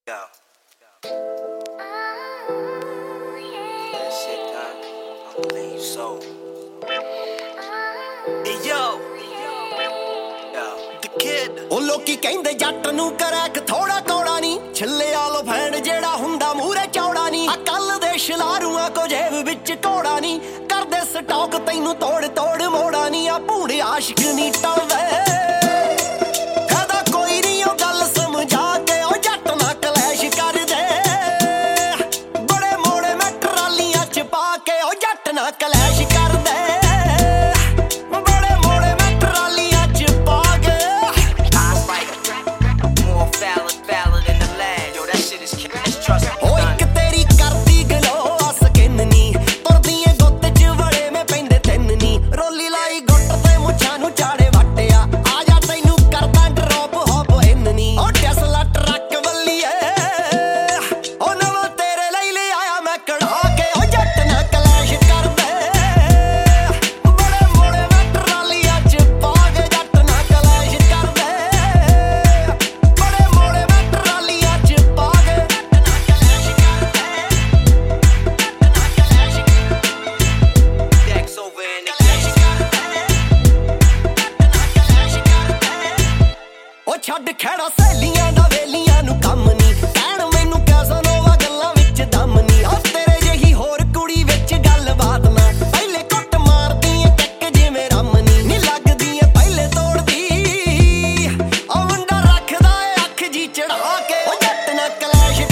Yo. That shit done. I believe so. Hey yo. Yo. The kid. ਉਹ ਲੋਕੀ ਕਹਿੰਦੇ ਜੱਟ ਨੂੰ ਕਰੈਕ ਥੋੜਾ ਕੌੜਾ ਨਹੀਂ ਛੱਲੇ ਆਲੋ ਫੈਨ ਜਿਹੜਾ ਹੁੰਦਾ ਮੂਰੇ ਚੌੜਾ ਨਹੀਂ ਆ ਕੱਲ ਦੇ ਸ਼ਲਾਰੂਆਂ ਕੋ ਜੇਬ ਵਿੱਚ ਕੋੜਾ ਨਹੀਂ ਕਰਦੇ ਸਟਾਕ ਤੈਨੂੰ ਤੋੜ ਤੋੜ ਮੋੜਾ ਨਹੀਂ ਆ ਭੂੜੇ ਆਸ਼ਿਕ ਨਹੀਂ ਟਲਦੇ ਕਲੈਸ਼ ਕਰਦੇ ਬੜੇ ਮੋੜੇ ਮੈਂ ਟਰਾਲੀਆਂ ਚ ਪਾ ਕੇ ਉਹ ਇੱਕ ਤੇਰੀ ਕਰਦੀ ਗਲੋ ਆ ਸਕਿਨ ਨੀ ਤੁਰਦੀ ਏ ਗੁੱਤ ਚ ਵੜੇ ਮੈਂ ਪੈਂਦੇ ਤਿੰਨ ਨੀ ਰੋਲੀ ਲਾਈ ਗੁੱਟ ਤੇ ਮੁੱਛਾਂ ਨੂੰ ਚਾੜੇ ਵੱਟਿਆ ਆ ਜਾ ਤੈਨੂੰ ਕਰਦਾ ਡਰੋਪ ਹੋਪ ਇਨ ਨੀ ਉਹ ਟੈਸਲਾ ਟਰੱਕ ਵੱਲੀਏ ਉਹ ਨਵਾਂ ਤੇਰੇ ਲਈ ਲੈ ਆਇਆ ਮੈਂ ਕਢਾ ਕੇ ਉਹ ਜੱਟ ਨਾ ਕਲੈਸ਼ ਛੱਡ ਖੜਾ ਸਹੇਲੀਆਂ ਦਾ ਵੇਲੀਆਂ ਨੂੰ ਕੰਮ ਨੀ ਕਹਿਣ ਮੈਨੂੰ ਕੈਸਨੋਵਾ ਗੱਲਾਂ ਵਿੱਚ ਦਮ ਨੀ ਉਹ ਤੇਰੇ ਜਿਹੀ ਹੋਰ ਕੁੜੀ ਵਿੱਚ ਗੱਲਬਾਤ ਨਾ ਪਹਿਲੇ ਕੁੱਟ ਮਾਰਦੀ ਏ ਟੱਕ ਜਿਵੇਂ ਰਮ ਨੀ ਲੱਗਦੀ ਏ ਪਹਿਲੇ ਤੋੜਦੀ ਉਹ ਮੁੰਡਾ ਰੱਖਦਾ ਏ ਅੱਖ ਜੀ ਚੜਾ ਕੇ ਉਹ ਜੱਟ ਨਾ ਕਲੈਸ਼